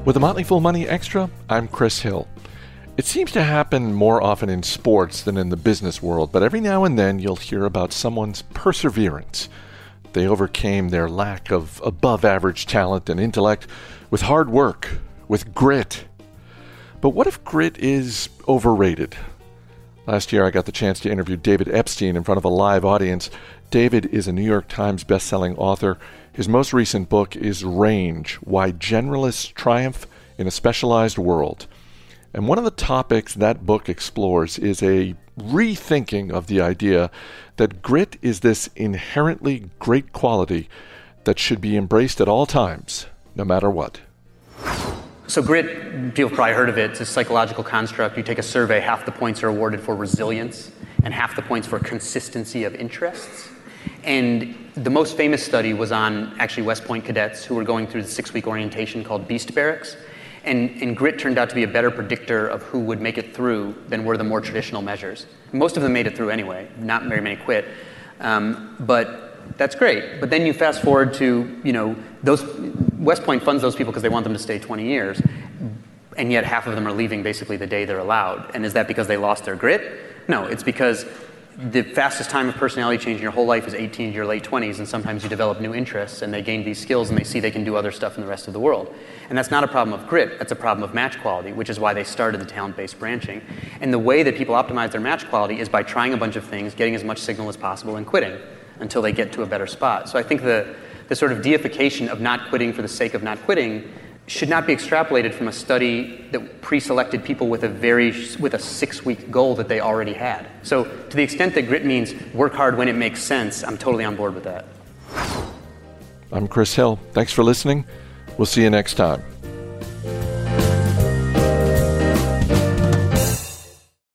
With the Motley Fool Money Extra, I'm Chris Hill. It seems to happen more often in sports than in the business world, but every now and then you'll hear about someone's perseverance. They overcame their lack of above-average talent and intellect with hard work, with grit. But what if grit is overrated? Last year I got the chance to interview David Epstein in front of a live audience. David is a New York Times best-selling author. His most recent book is Range: Why Generalists Triumph in a Specialized World. And one of the topics that book explores is a rethinking of the idea that grit is this inherently great quality that should be embraced at all times, no matter what. So grit, people have probably heard of it. It's a psychological construct. You take a survey, half the points are awarded for resilience and half the points for consistency of interests. And the most famous study was on actually West Point cadets who were going through the 6-week orientation called Beast Barracks. And grit turned out to be a better predictor of who would make it through than were the more traditional measures. Most of them made it through anyway. Not very many quit. But that's great. But then you fast forward to, those West Point funds those people because they want them to stay 20 years. And yet half of them are leaving basically the day they're allowed. And is that because they lost their grit? No, it's because the fastest time of personality change in your whole life is 18 to your late 20s, and sometimes you develop new interests and they gain these skills and they see they can do other stuff in the rest of the world. And that's not a problem of grit, that's a problem of match quality, which is why they started the talent-based branching. And the way that people optimize their match quality is by trying a bunch of things, getting as much signal as possible, and quitting until they get to a better spot. So I think the sort of deification of not quitting for the sake of not quitting should not be extrapolated from a study that pre-selected people with a 6-week goal that they already had. So to the extent that grit means work hard when it makes sense, I'm totally on board with that. I'm Chris Hill. Thanks for listening. We'll see you next time.